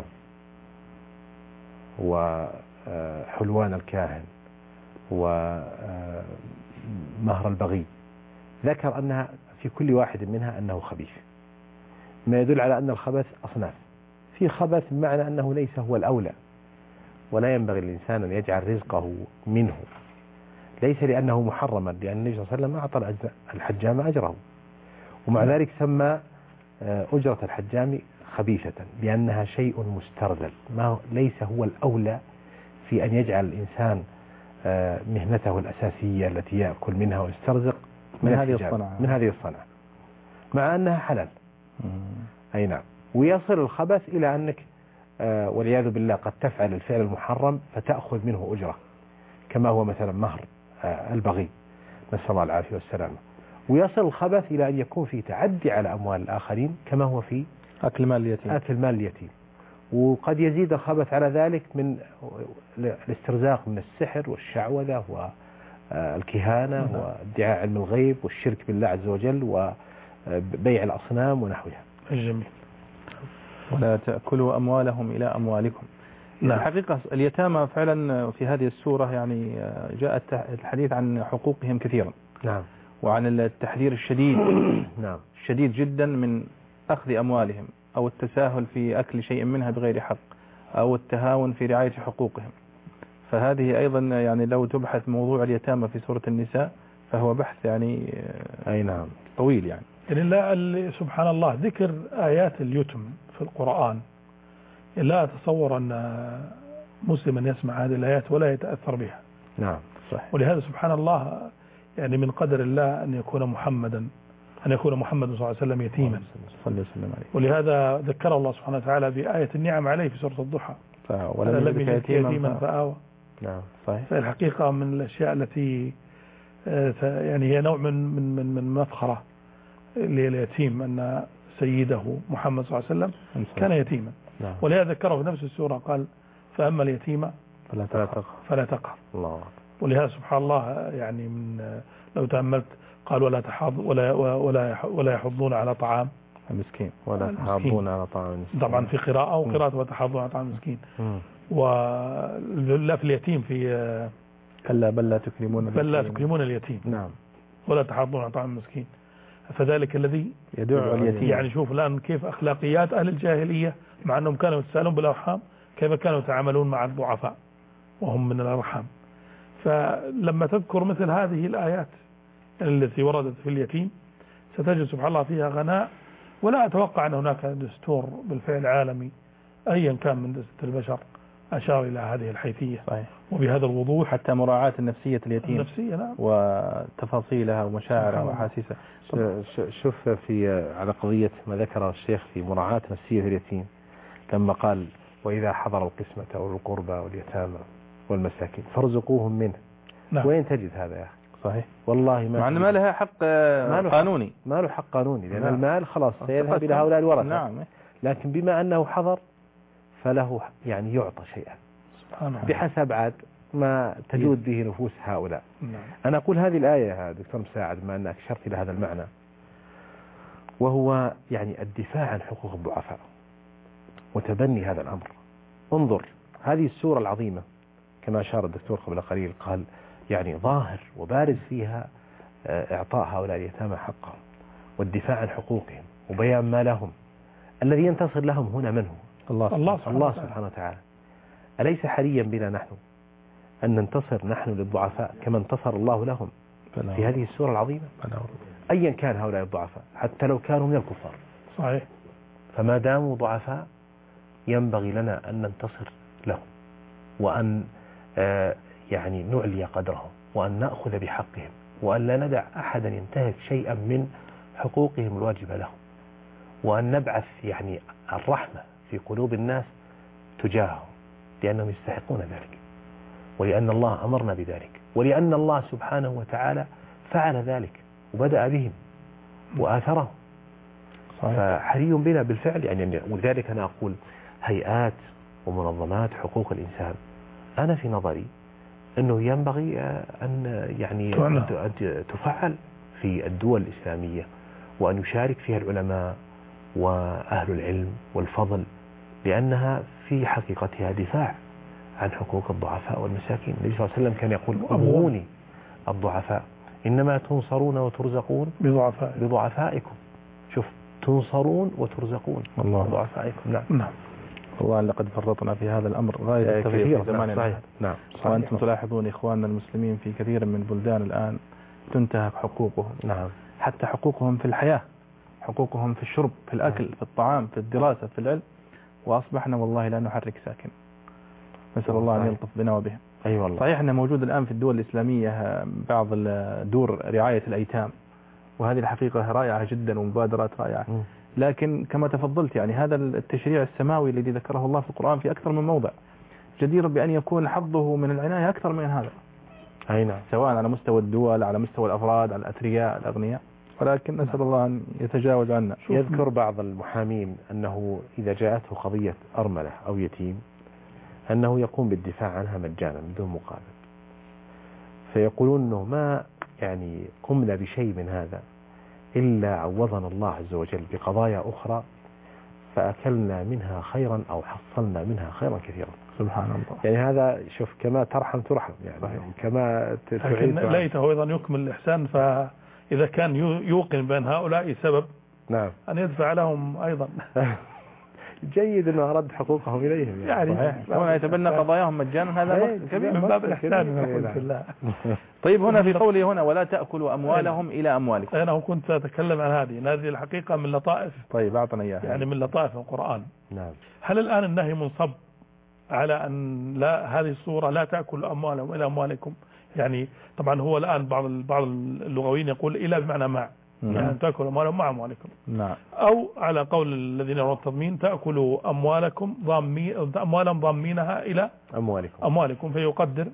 وحلوان الكاهن ومهر البغي ذكر أنها في كل واحد منها أنه خبيث، ما يدل على أن الخبث أصناف. في خبث بمعنى أنه ليس هو الأولى ولا ينبغي الإنسان أن يجعل رزقه منه، ليس لأنه محرما، لأن النبي صلى الله عليه وسلم أعطى الحجام أجره، ومع ذلك سمى أجرة الحجام خبيثة لأنها شيء مسترذل، ما ليس هو الأولى في أن يجعل الإنسان مهنته الأساسية التي يأكل منها ويسترزق من, من هذه الصنعة من هذه الصنعة مع أنها حلال. أي نعم. ويصل الخبث إلى أنك والعياذ بالله قد تفعل الفعل المحرم فتأخذ منه أجرة، كما هو مثلا مهر البغي، نسأل الله العافية والسلامة. ويصل الخبث إلى أن يكون في تعدي على أموال الآخرين، كما هو في أكل مال اليتيم. أكل مال اليتيم. وقد يزيد الخبث على ذلك من الاسترزاق من السحر والشعوذة والكهانة وادعاء علم الغيب والشرك بالله عز وجل وبيع الأصنام ونحوها. جميل. ولا تأكلوا أموالهم إلى أموالكم. نعم. الحقيقة اليتامى فعلا في هذه السورة يعني جاء الحديث عن حقوقهم كثيرا. نعم. وعن التحذير الشديد نعم الشديد جدا من أخذ أموالهم أو التساهل في أكل شيء منها بغير حق أو التهاون في رعاية حقوقهم. فهذه أيضا يعني لو تبحث موضوع اليتامى في سورة النساء فهو بحث يعني أي نعم طويل يعني. يعني لا سبحان الله ذكر آيات اليتم في القرآن لا أتصور أن مسلما يسمع هذه الآيات ولا يتأثر بها. نعم صحيح. ولهذا سبحان الله يعني من قدر الله أن يكون محمدا أن يكون محمد صلى الله عليه وسلم يتيما صلى الله عليه وسلم. ولهذا ذكره الله سبحانه وتعالى بآية النعم عليه في سورة الضحى ولم يجدك يتيما, يتيما فآوى. نعم صحيح. فالحقيقة من الأشياء التي يعني هي نوع من من من من مفخرة لليتيم أن سيده محمد صلى الله عليه وسلم كان يتيما. نعم. ولهذا ذكره في نفس السورة قال فأما اليتيم فلا تقهر فلا تقهر. الله. ولهذا سبحان الله يعني من لو تأملت قال ولا تحاض ولا ولا ولا يحضون على طعام المسكين ولا تحاضون على طعام المسكين. طبعا في قراءة وقراءة وتحاضون على طعام المسكين. ولا في اليتيم في كلا بل لا تكرمون بل لا تكرمون اليتيم. نعم. ولا تحاضون على طعام المسكين فذلك الذي يدعو اليتيم. يعني شوف الآن كيف أخلاقيات أهل الجاهلية مع أنهم كانوا يتساءلون بالأرحام كيف كانوا يتعاملون مع الضعفاء وهم من الأرحام. فلما تذكر مثل هذه الآيات التي وردت في اليتيم ستجد سبحان الله فيها غناء. ولا أتوقع أن هناك دستور بالفعل عالمي أيا كان من دستور البشر أشار إلى هذه الحيثية. صحيح. وبهذا الوضوح حتى مراعاة النفسية اليتيم النفسية نعم. وتفاصيلها ومشاعرها وأحاسيسها. شوف في على قضية ما ذكر الشيخ في مراعاة نفسية اليتيم لما قال وإذا حضر القسمة أو القربى واليتامى والمساكين فارزقوهم منه. نعم. وين تجد هذا يا أخي؟ صحيح. والله ما مع أن ما لها حق قانوني. ما له حق قانوني لأن نعم. المال خلاص سيذهب إلى هؤلاء الورثة. نعم. لكن بما أنه حضر فله يعني يعطى شيئا بحسب عاد ما تجود به نفوس هؤلاء. نعم. أنا أقول هذه الآية يا دكتور مساعد ما أنك أشرت إلى هذا المعنى وهو يعني الدفاع عن حقوق الضعفاء وتبني هذا الأمر. انظر هذه السورة العظيمة كما أشار الدكتور قبل قليل قال يعني ظاهر وبارز فيها إعطاء هؤلاء اليتامى حقهم والدفاع عن حقوقهم وبيان ما لهم. الذي ينتصر لهم هنا من هو؟ الله الله سبحانه, الله سبحانه وتعالى. أليس حريا بنا نحن أن ننتصر نحن للضعفاء كما انتصر الله لهم في هذه السورة العظيمة أيا كان هؤلاء الضعفاء حتى لو كانوا من الكفار؟ صحيح. فما داموا ضعفاء ينبغي لنا أن ننتصر لهم وأن آه يعني نعلي قدرهم وأن نأخذ بحقهم وأن لا ندع أحدا ينتهك شيئا من حقوقهم الواجبة لهم وأن نبعث يعني الرحمة في قلوب الناس تجاههم لأنهم يستحقون ذلك ولأن الله أمرنا بذلك ولأن الله سبحانه وتعالى فعل ذلك وبدأ بهم وآثرهم. فحري بنا بالفعل يعني. ولذلك أنا أقول هيئات ومنظمات حقوق الإنسان أنا في نظري أنه ينبغي أن يعني تفعل في الدول الإسلامية وأن يشارك فيها العلماء وأهل العلم والفضل لأنها في حقيقتها دفاع عن حقوق الضعفاء والمساكين. النبي صلى الله عليه وسلم كان يقول أبغوني الضعفاء إنما تنصرون وترزقون بضعفاء بضعفائكم. شوف تنصرون وترزقون بضعفائكم. نعم. نعم. والله لقد فرطنا في هذا الأمر غاية التغيير في زماننا. نعم. وأنتم تلاحظون إخواننا المسلمين في كثير من البلدان الآن تنتهك حقوقهم. نعم. حتى حقوقهم في الحياة حقوقهم في الشرب في الأكل في الطعام في الدراسة في العلم وأصبحنا والله لا نحرك ساكن. نسأل الله أن يلطف بنا وبهم. أي والله. صحيح أنه موجود الآن في الدول الإسلامية بعض دور رعاية الأيتام وهذه الحقيقة رائعة جدا ومبادرات رائعة. م. لكن كما تفضلت يعني هذا التشريع السماوي الذي ذكره الله في القرآن في أكثر من موضع جدير بأن يكون حظه من العناية أكثر من هذا. أي نعم. سواء على مستوى الدول على مستوى الأفراد على الأثرياء الأغنياء ولكن نسأل الله أن يتجاوز عنا. يذكر بعض المحامين أنه إذا جاءته قضية أرملة أو يتيم أنه يقوم بالدفاع عنها مجانا بدون مقابل فيقولون أنه ما يعني قمنا بشيء من هذا إلا عوضنا الله عز وجل بقضايا أخرى فأكلنا منها خيرا أو حصلنا منها خيرا كثيرا. سبحان الله. يعني هذا شوف كما ترحم ترحم يعني صحيح. كما لكن ليته أيضا يكمل الإحسان فإذا كان يوقن بأن هؤلاء سبب نعم أن يدفع لهم أيضا. جيد أنه أرد حقوقهم إليهم يعني, يعني هنا يتبنى قضاياهم مجانا هذا كبير من باب الإحسان نقول في الله. طيب هنا في قوله هنا ولا تأكلوا أموالهم إلى أموالكم. أنا كنت أتكلم عن هذه هذه الحقيقة من لطائف. طيب أعطنا إياها. يعني من لطائف القرآن. نعم. هل الآن النهي منصب على أن لا هذه الصورة لا تأكل أموالهم إلى أموالكم؟ يعني طبعا هو الآن بعض بعض اللغويين يقول إلى بمعنى مع. نعم. يعني تأكل أموالهم مع أموالكم. نعم. أو على قول الذين يرون التضمين تأكلوا أموالكم ضامين أموالا ضامينها إلى أموالكم أموالكم فيقدر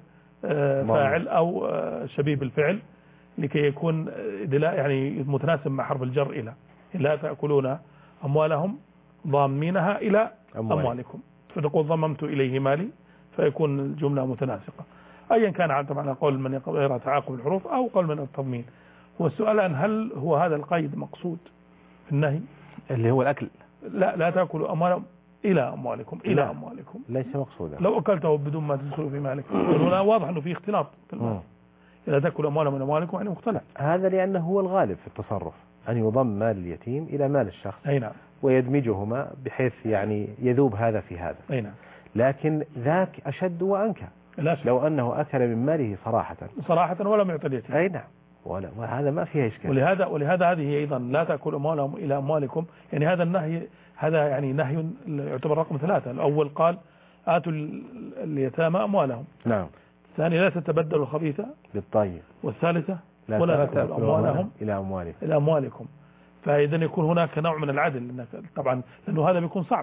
فاعل أو شبيب الفعل لكي يكون دلاء يعني متناسب مع حرف الجر إلى لا تأكلون أموالهم ضامينها إلى أموالكم, أموالكم. فتقول ضممت إليه مالي فيكون الجملة متناسقة أيا كان طبعا قول من يقرأ تعاقب الحروف أو قول من التضمين. هو السؤال أن هل هو هذا القيد مقصود في النهي اللي هو الأكل؟ لا لا تأكلوا أموالهم إلى أموالكم إلى لا. أموالكم ليس مقصودا. لو أكلته بدون ما تدخلوا في مالك هنا واضح أنه في اختلاط في المال. إذا تأكل أموالهم من أموالكم يعني مختلف. هذا لأنه هو الغالب في التصرف أن يضم مال اليتيم إلى مال الشخص. أي نعم. ويدمجهما بحيث يعني يذوب هذا في هذا. أي نعم. لكن ذاك أشد وأنكى. لا شك. لو أنه أكل من ماله صراحة صراحة ولم يعطي اليتيم. أي نعم. ولا وهذا ما فيها إشكال. ولهذا ولهذا هذه أيضا لا تأكل أموالهم إلى أموالكم. يعني هذا النهي هذا يعني نهي يعتبر رقم ثلاثة. الأول قال آتوا اليتامى أموالهم. نعم. الثاني لا تتبدلوا الخبيث بالطيب. والثالثة ولا تأكلوا أموالهم إلى أموالكم. إلى أموالكم. فإذا يكون هناك نوع من العدل طبعا لأنه هذا بيكون صعب.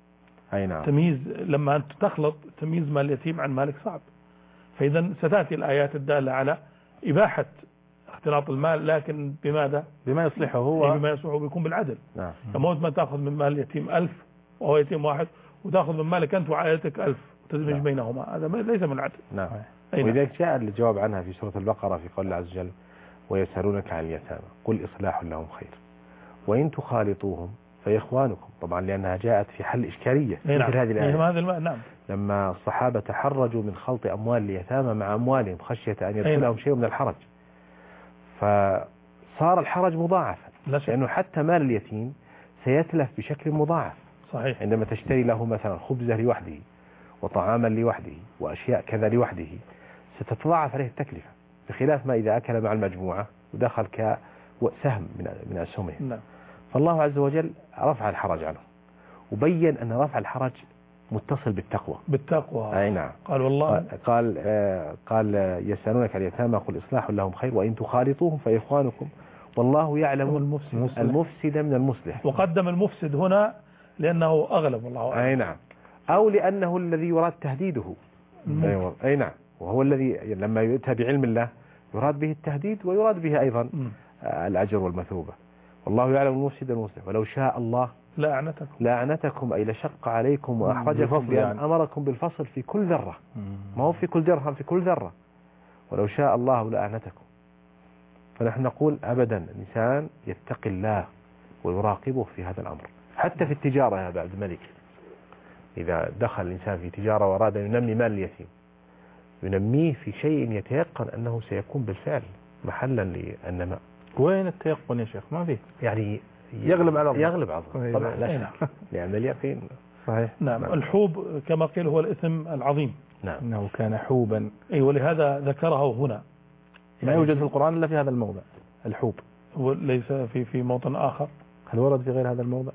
أي نعم. تمييز لما أنت تخلط تمييز مال اليتيم عن مالك صعب. فإذا ستأتي الآيات الدالة على إباحة اختلاط المال لكن بماذا؟ بما يصلحه هو. بما يصلحه بيكون بالعدل. نعم. فموت ما تأخذ من مال اليتيم ألف وهو يتيم واحد وتأخذ من مالك أنت وعائلتك ألف وتدمج نعم. بينهما هذا ليس من العدل. نعم. ولذلك جاء الجواب عنها في سورة البقرة في قول الله عز وجل ويسألونك عن اليتامى قل إصلاح لهم خير وإن تخالطوهم فإخوانكم. طبعا لأنها جاءت في حل إشكالية مثل نعم. هذه الآية. نعم. لما الصحابة تحرجوا من خلط أموال اليتامى مع أموالهم خشية أن يدخلهم شيء من الحرج فصار الحرج مضاعفا لأنه حتى مال اليتيم سيتلف بشكل مضاعف. صحيح. عندما تشتري له مثلا خبزة لوحده وطعاما لوحده وأشياء كذا لوحده ستتضاعف عليه التكلفة بخلاف ما إذا أكل مع المجموعة ودخل كسهم من من أسهمه. نعم. فالله عز وجل رفع الحرج عنه وبين أن رفع الحرج متصل بالتقوى. بالتقوى. أي نعم. قال والله قال آه قال يسألونك عن اليتامى قل إصلاح لهم خير وإن تخالطوهم فإخوانكم والله يعلم المفسد, المفسد من المصلح. وقدم المفسد هنا لأنه أغلب الله أعلم. أي نعم. أو لأنه الذي يراد تهديده. أيوة. أي نعم. وهو الذي لما يؤتى بعلم الله يراد به التهديد ويراد به أيضا آه الأجر والمثوبة. والله يعلم المفسد من المصلح ولو شاء الله لأعنتكم لأعنتكم أي لشق عليكم وأحرجكم بأن يعني. أمركم بالفصل في كل ذرة. ما هو في كل درهم في كل ذرة. ولو شاء الله لأعنتكم. فنحن نقول أبدا الإنسان يتقي الله ويراقبه في هذا الأمر حتى في التجارة يا عبد الملك. إذا دخل الإنسان في تجارة وأراد أن ينمي مال اليتيم ينميه في شيء يتيقن أنه سيكون بالفعل محلا للنماء. وين التيقن يا شيخ؟ ما فيه يعني يغلب على يغلب على طبعا لا شك لأن اليقين. صحيح. نعم. نعم. الحوب كما قيل هو الإثم العظيم. نعم. إنه كان حوبا. أي ولهذا ذكره هنا. ما يوجد في القرآن إلا في هذا الموضع الحوب. وليس في في موطن آخر. هل ورد في غير هذا الموضع؟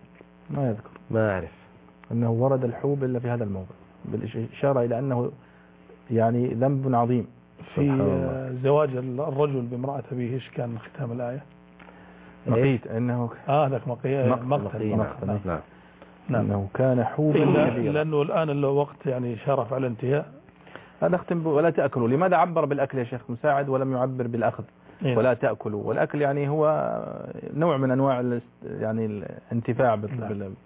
ما يذكر. ما أعرف أنه ورد الحوب إلا في هذا الموضع بالإشارة إلى أنه يعني ذنب عظيم. في زواج الرجل بامرأة أبيه إيش كان ختام الآية؟ مقيت انه اه ذاك مقيت مقتل مقتل نعم. نعم. نعم انه كان حوبا كبيرا لانه الان الوقت يعني شرف على الانتهاء. هذا اختم ولا تاكلوا. لماذا عبر بالاكل يا شيخ مساعد ولم يعبر بالاخذ؟ إيه. ولا تاكلوا. والاكل يعني هو نوع من انواع يعني الانتفاع بال نعم.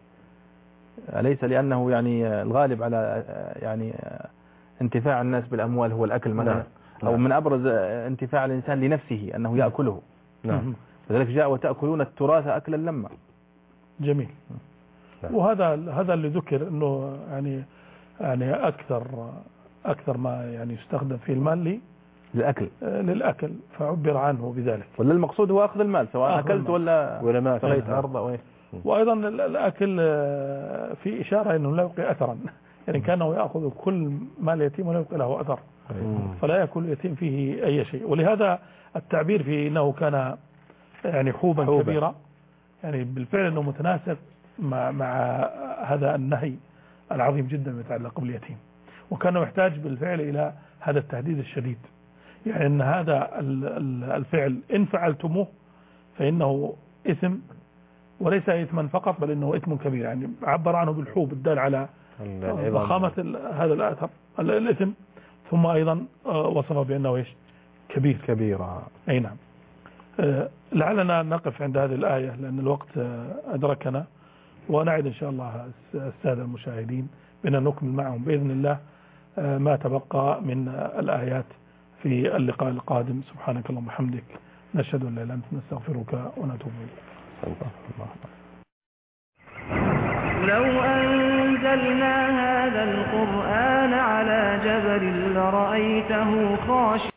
أليس لانه يعني الغالب على يعني انتفاع الناس بالاموال هو الاكل مثلا نعم. او من ابرز انتفاع الانسان لنفسه انه ياكله. نعم. لذلك جاء وتأكلون التراث أكلا لما. جميل. نعم. وهذا هذا اللي ذكر انه يعني يعني اكثر اكثر ما يعني يستخدم في المال للأكل للأكل فعبر عنه بذلك. ولا المقصود هو أخذ المال سواء أكلت ولا ولا ما سقيت أرض. وأيضا الأكل في إشارة أنه لا يبقي أثرا يعني كانه يأخذ كل مال يتيم ولا يبقي له أثر فلا يأكل اليتيم فيه أي شيء. ولهذا التعبير في أنه كان يعني حوبا, حوبا كبيرا يعني بالفعل أنه متناسق مع, مع هذا النهي العظيم جدا يتعلق باليتيم، وكان محتاج بالفعل إلى هذا التهديد الشديد، يعني أن هذا الفعل إن فعلتموه فإنه إثم، وليس إثما فقط بل إنه إثم كبير، يعني عبر عنه بالحوب الدال على ضخامة هذا الأثر الإثم، ثم أيضا وصف بأنه إيش كبير كبيرة. أي نعم. لعلنا نقف عند هذه الآية لأن الوقت أدركنا، ونعد إن شاء الله السادة المشاهدين بأن نكمل معهم بإذن الله ما تبقى من الآيات في اللقاء القادم. سبحانك اللهم وبحمدك، نشهد أن لا إله إلا أنت، نستغفرك ونتوب إليك. لو أنزلنا هذا القرآن على جبل لرأيته خاشعا